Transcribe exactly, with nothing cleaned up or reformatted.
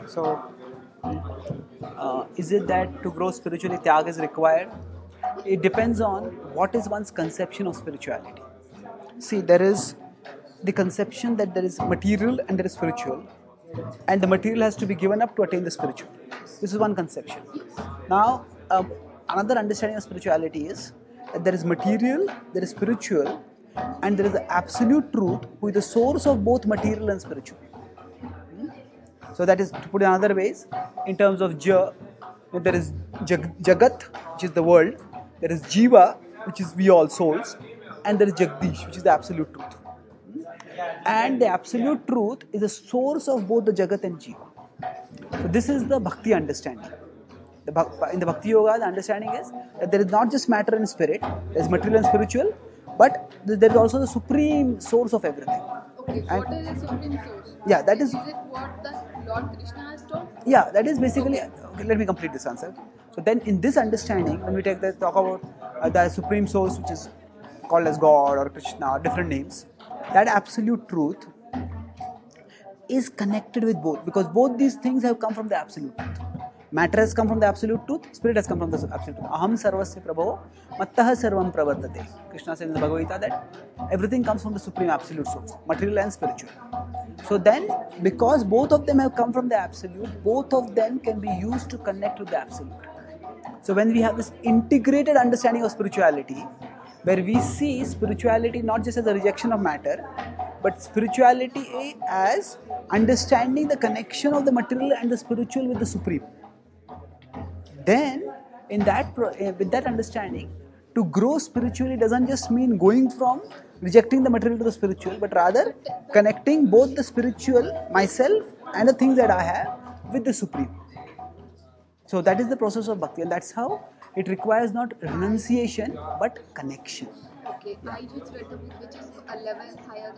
So, uh, is it that to grow spiritually, tyag is required? It depends on what is one's conception of spirituality. See, there is the conception that there is material and there is spiritual, and the material has to be given up to attain the spiritual. This is one conception. Now, um, another understanding of spirituality is that there is material, there is spiritual, and there is the absolute truth, who is the source of both material and spiritual. So that is, to put in other ways, in terms of ja, there is jag, Jagat, which is the world, there is Jiva, which is we all souls, and there is Jagdish, which is the absolute truth. And the absolute truth is the source of both the Jagat and Jiva. So this is the Bhakti understanding. The, in the Bhakti Yoga, the understanding is that there is not just matter and spirit, there is material and spiritual, but there is also the supreme source of everything. Okay, and what is the supreme source? Yeah, that is. Is it what the Lord Krishna has taught? Yeah, that is basically. Okay. Okay, let me complete this answer. So then, in this understanding, when we take the talk about uh, the supreme source, which is called as God or Krishna or different names, that absolute truth is connected with both, because both these things have come from the absolute truth. Matter has come from the absolute truth, spirit has come from the absolute truth. Aham sarvasya prabho mattah sarvam pravartate. Krishna says in the Bhagavad Gita that everything comes from the supreme absolute source, material and spiritual. So then, because both of them have come from the absolute, both of them can be used to connect with the absolute. So when we have this integrated understanding of spirituality, where we see spirituality not just as a rejection of matter, but spirituality as understanding the connection of the material and the spiritual with the supreme. Then, in that with that understanding, to grow spiritually doesn't just mean going from rejecting the material to the spiritual, but rather connecting both the spiritual, myself, and the things that I have with the supreme. So that is the process of bhakti, and that's how it requires not renunciation but connection. Okay, I just read a book which is a level higher